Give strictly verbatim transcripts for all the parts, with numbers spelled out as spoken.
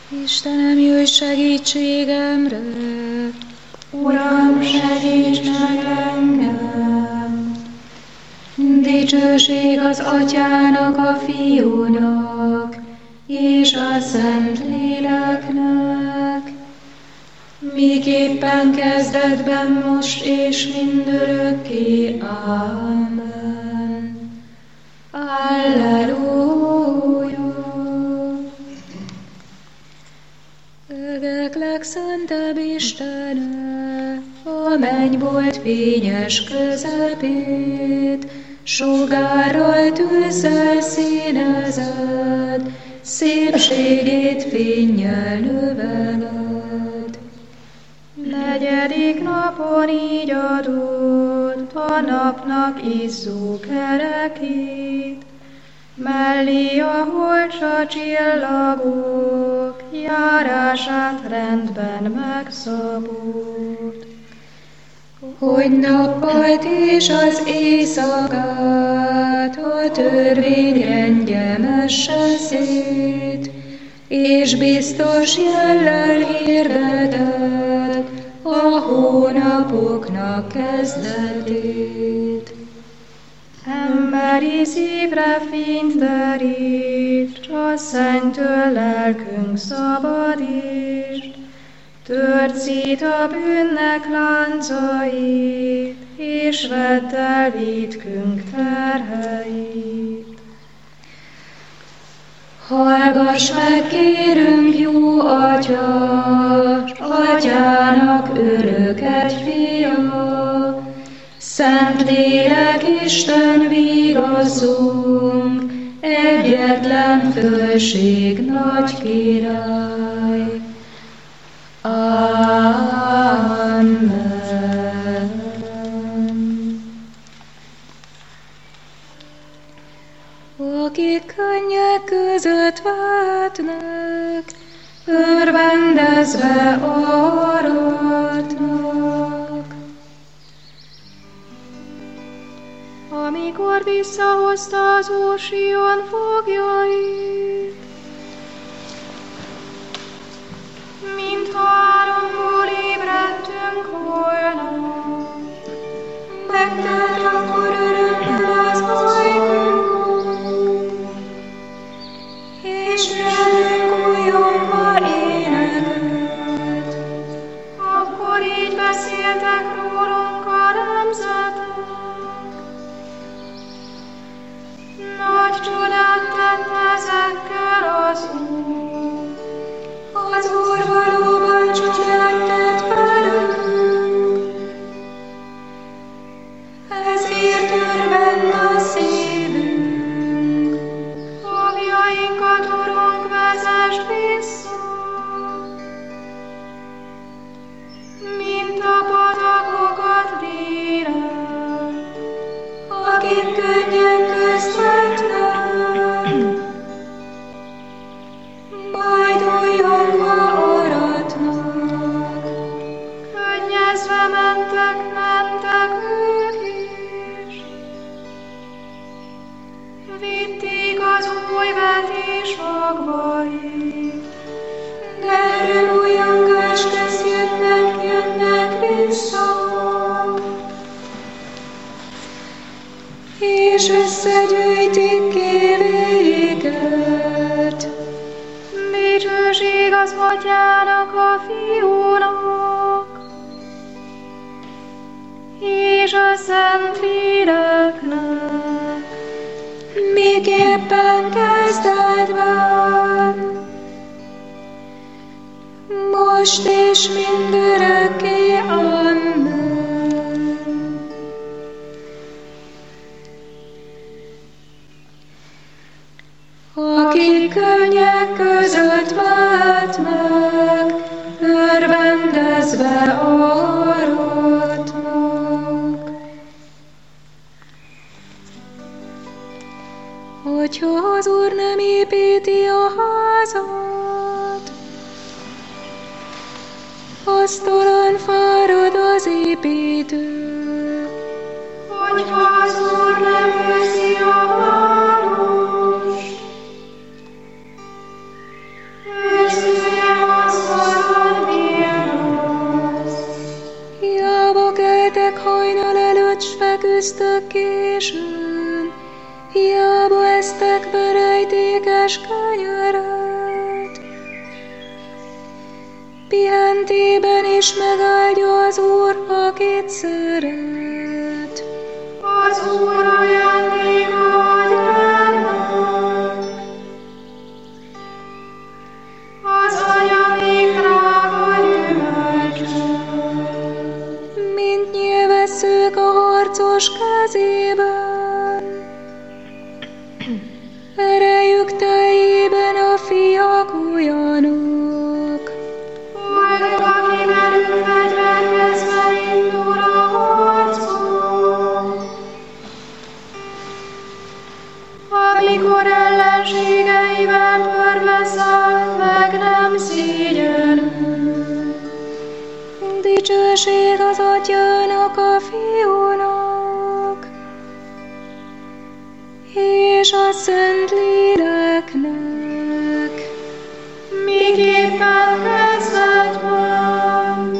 Istenem, jöjj segítségemre! Uram, segíts meg engem! Dicsőség az Atyának, a Fiúnak, és a Szentléleknek, miképpen kezdetben, most és mindörökké. Amen. Alleluja! Örök legszentebb Istene, a mennybolt fényes közepét, sugárral tűzzel színezed, szépségét fénnyel növeled. Negyedik napon így adod a napnak izzó kerekét, mellé a holcsa csillagok járását rendben megszabod. Hogy nappalt és az éjszakát a törvény rendje messe szét, és biztos jellel hirdeted a hónapoknak kezdetét. Emberi szívre fényt derít, a szennytől lelkünk szabadítsd, törd szét a bűnnek láncait, és vedd el vétkünk terheit. Hallgass meg, kérünk, jó Atya, Atyának örök egyfia, Szentlélek Isten vigaszunk, egyetlen fölség nagy király. Amen. Akik könnyek között vetnek, örvendezve aratnak. Amikor visszahozta az Úr Sion foglyait, mintha álomból ébredtünk volna, Megtelt akkor örömmel az ajkunk, és velünk újongva éneket. akkor így beszéltek rólunk a nemzetek. Nagy csodát tett ezekkel az Úr. Az Úr valóban csodát tett velünk, ezért örvend a szívünk. Fogjainkat, Urunk, vezesd vissza, mint a patakokat délre, Akik könnyen közt vetnek, majd újongva aratnak. könnyezve mentek, mentek ők is. Vitték az új vetés magvait, De örömújongás lesz, jönnek, jönnek vissza, és összegyűjtik kévéiket. dicsőség az Atyának, a Fiúnak, és a Szentléleknek, Miképpen kezdetben, most és mindörökké. Amen. Akik könnyek között vetnek, örvendezve aratnak. Hogyha az Úr nem építi a házat, asztalan fárad az építő. hogyha az Úr nem őrzi a várost, őrzője búcsúztak későn, hiába esztek berejtékes kenyeret. Pihentében is megáldja az Úr, akit szeret. Az Úr ajándéka a gyermek, az anya még drága gyümölcsöt. Mint nyilvesszők a harcos kezében, erejük teljében a fiak olyanok. Boldog, aki velük fegyverkezve indul a harcba, amikor ellenségeivel körbeszáll, meg nem szégyenül. Dicsőség az Atyának, a Fiúnak, és a Szentléleknek, miképpen kezdetben,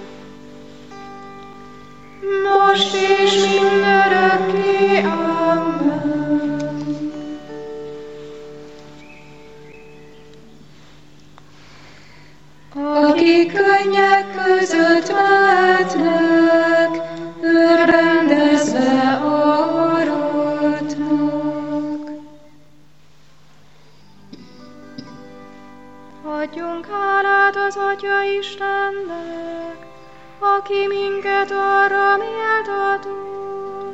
most és mindörökké. Amen. akik könnyek között mehetnek, örvendezve aratnak. Adjunk hálát az Atya Istennek, aki minket arra méltatott,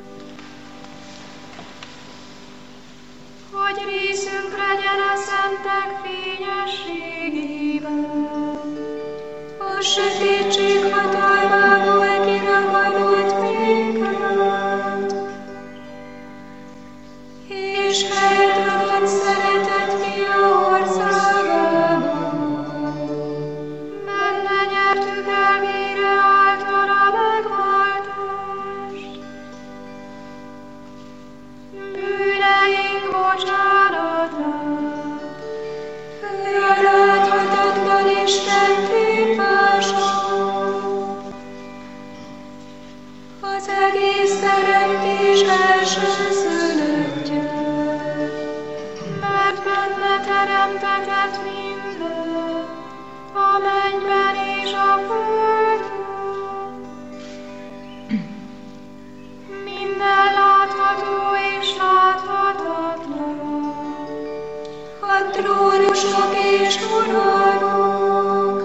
hogy részünk legyen a szentek fényességében. A sötétség hatalmából kiragadott minket, és helyet adott szeretett Fia országában. Benne nyertük el vére által a megváltást, bűneink bocsánatát. Ő a láthatatlan Isten képása, az egész teremtés elsőszülöttje. Mert benne teremtetett minden, a mennyben és a földön. Minden látható és láthatatlan. A trónusok és uralmok,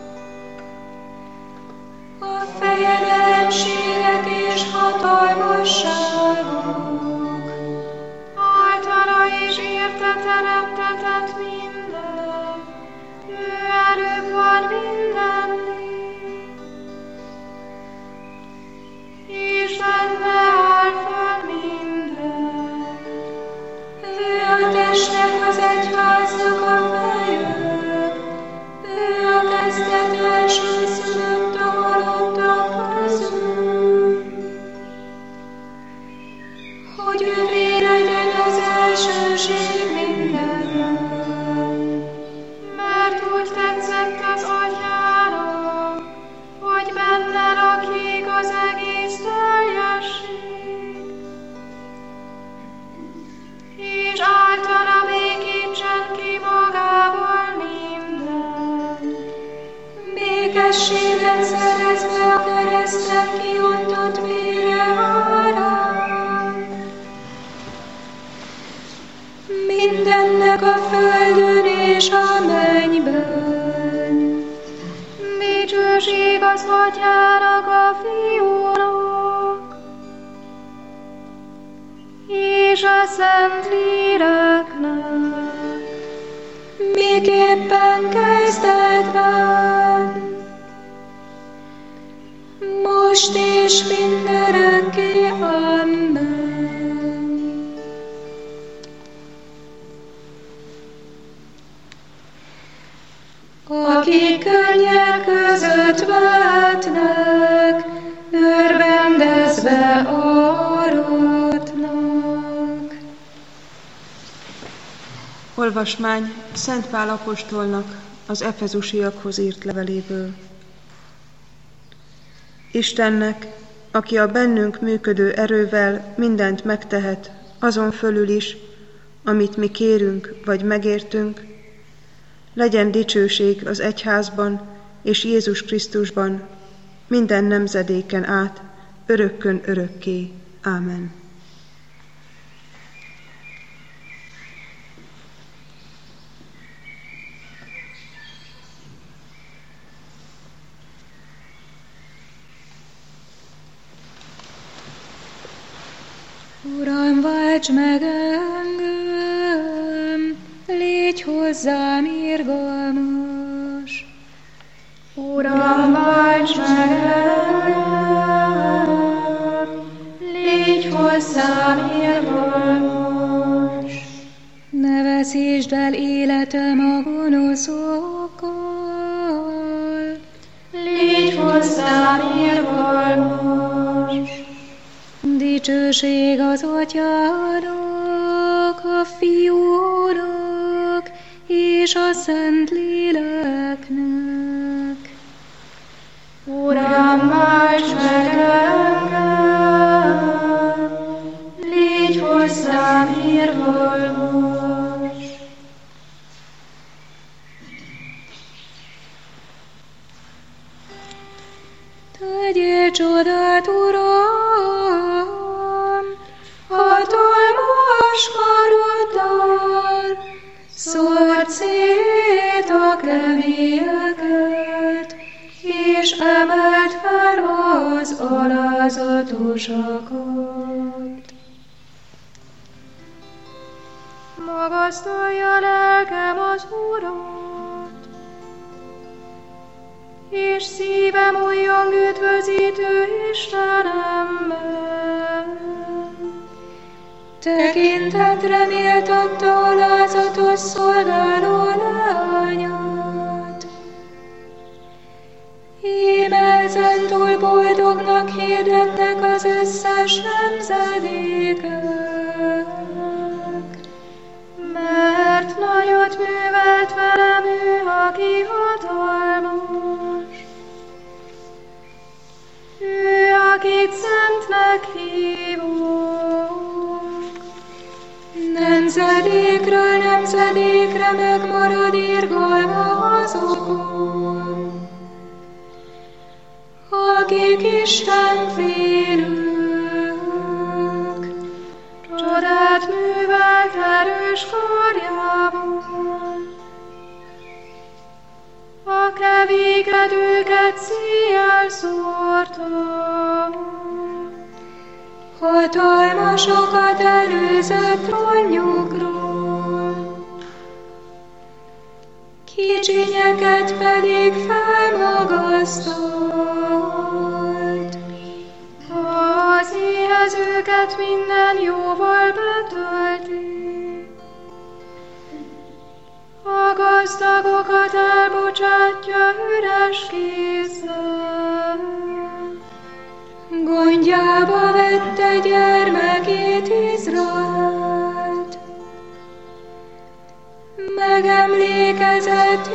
a fejedelemségek és hatalmasságok, Általa is érte teremtetett minden, ő előbb van mindennél, és benne áll fönn minden. ő a testnek, az egyháznak a feje, ő a kezdet elsőszülött a halottak közül, hogy ővé legyen az elsőség mindenben. Mert úgy tetszett az Atyának, hogy benne lakik az egész teljesség, és általa békítsen ki magával minden. Békességet szerezve a kereszten kiontott vére árán. Mindennek a földön és a mennyben. Dicsőség az Atyának, a Fiúnak, és a Szentléleknek, Miképpen kezdetben, most és mindörökké. Amen. Akik könnyek között vetnek, örvendezve aratnak. Olvasmány Szent Pál apostolnak az efezusiakhoz írt leveléből. Istennek aki a bennünk működő erővel mindent megtehet, azon fölül is, amit mi kérünk vagy megértünk, legyen dicsőség az egyházban és Jézus Krisztusban, minden nemzedéken át, örökkön örökké. Ámen. Uram, válts meg engem, légy hozzám irgalmas. Uram, válts meg engem, légy hozzám irgalmas. Ne veszítsd el életem a gonoszokkal, légy hozzám irgalmas. Dicsőség az Atyának, a Fiúnak és a Szentléleknek. Uram, válts meg engem, légy hozzám irgalmas. Tegyél csodát, Uram, hatalmas karoddal, szórd szét a kevélyeket, és emeld fel az alázatosakat. Magasztalja lelkem az Urat, és szívem újjong üdvözítő Istenemmel. Tekintetre méltatta alázatos szolgáló lányát. Íme ezentúl boldognak hirdetnek az összes nemzedékek. Mert nagyot művelt velem ő, aki hatalmas. Ő, akit szentnek hívunk. Nemzedékről nemzedékre megmarad irgalma azokon, akik Isten félők. Csodát művelt erős karjával. A kevékedőket széjjel szórta. Hatalmasokat előzött trónjukról, kicsinyeket pedig felmagasztalt. Az éhezőket minden jóval betölti. A gazdagokat elbocsátja üres kézzel. Gondjába vette gyermekét Izraelt, megemlékezett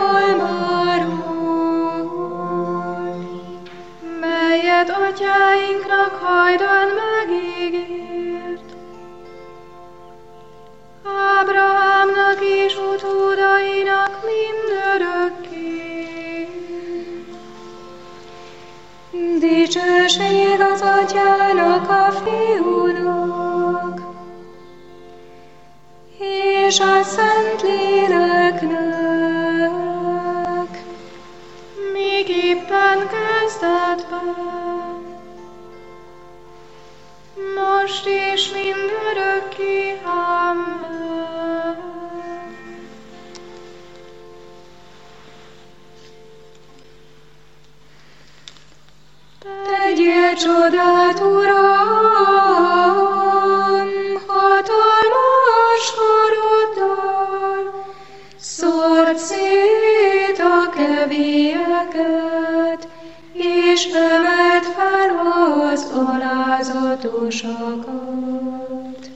irgalmáról, melyet atyáinknak hajdan megígért. Ábrahámnak és utódainak mindörökké. Dicsőség az Atyának, a Fiúnak és a Szentléleknek, miképpen kezdetben, most és mindörökké. Amen. Tegyél csodát, Uram, hatalmas karoddal, szórd szét a kevélyeket, és emeld fel az alázatosakat.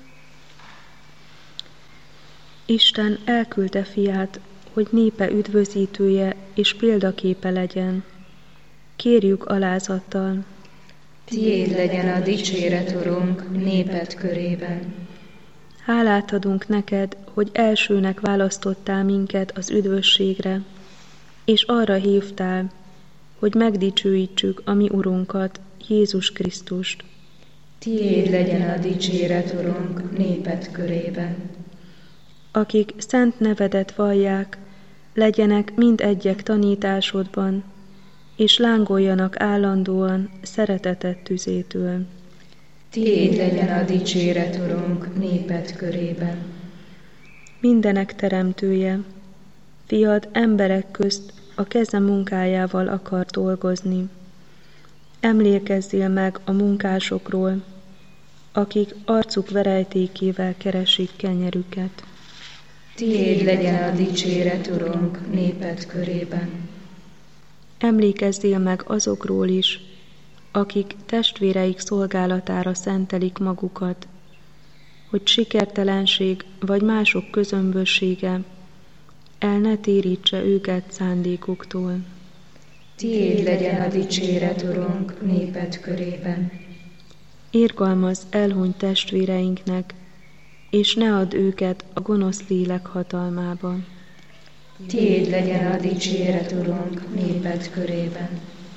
Isten elküldte fiát, hogy népe üdvözítője és példaképe legyen. Kérjük alázattal. Tiéd legyen a dicséret, Urunk, néped körében. Hálát adunk neked, hogy elsőnek választottál minket az üdvösségre, és arra hívtál, hogy megdicsőítsük a mi Urunkat, Jézus Krisztust. Tiéd legyen a dicséret, Urunk, néped körében. Akik szent nevedet vallják, legyenek mindegyek tanításodban, és lángoljanak állandóan szereteted tüzétől. Tiéd legyen a dicséret, Urunk, néped körében. Mindenek teremtője, fiad emberek közt a keze munkájával akar dolgozni. Emlékezzél meg a munkásokról, akik arcuk verejtékével keresik kenyerüket. Tiéd legyen a dicséret, Urunk, néped körében. Emlékezzél meg azokról is, akik testvéreik szolgálatára szentelik magukat, hogy sikertelenség vagy mások közömbössége el ne térítse őket szándékuktól. Tiéd legyen a dicséret, Urunk, néped körében. Irgalmazz elhunyt testvéreinknek, és ne add őket a gonosz lélek hatalmába. Tiéd legyen a dicséret, Urunk, néped körében.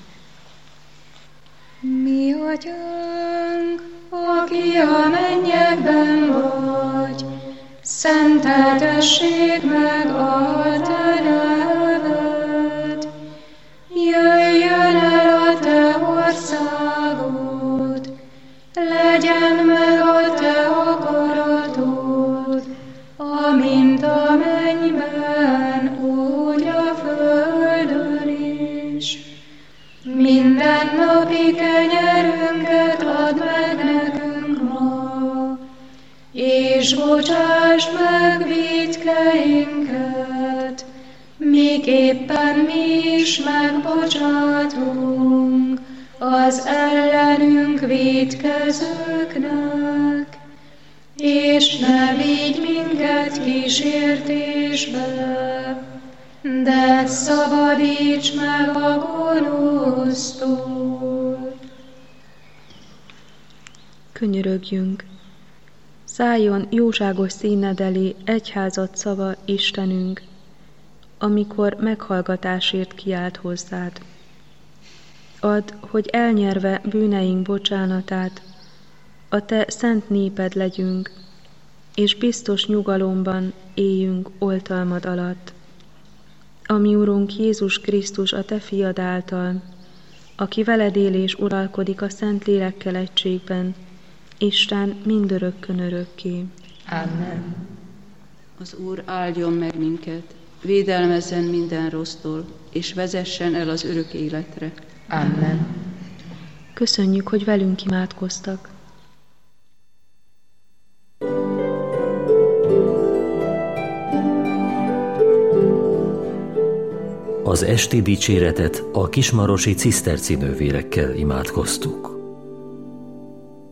Mi Atyánk, aki a mennyekben vagy, szenteltessék meg a te neved. Jöjjön el a te országod, legyen meg a te akaratod, amint a mennyben, úgy a földön is. Mindennapi kenyerünket add meg nekünk ma, és bocsásd meg vétkeinket, miképpen mi is megbocsátunk az ellenünk vétkezőknek, és ne vigy minket kísértésbe, de szabadíts meg a gonosztól. Könyörögjünk! Szálljon jóságos színed elé egyházad szava, Istenünk, amikor meghallgatásért kiált hozzád. Add, hogy elnyerve bűneink bocsánatát, a te szent néped legyünk, és biztos nyugalomban éljünk oltalmad alatt. Ami Urunk Jézus Krisztus a te fiad által, aki veled él és uralkodik a szent lélekkel egységben, Isten mindörökkön örökké. Amen. Az Úr áldjon meg minket, védelmezzen minden rossztól, és vezessen el az örök életre. Amen. Köszönjük, hogy velünk imádkoztak. Az esti dicséretet a kismarosi ciszterci nővérekkel imádkoztuk.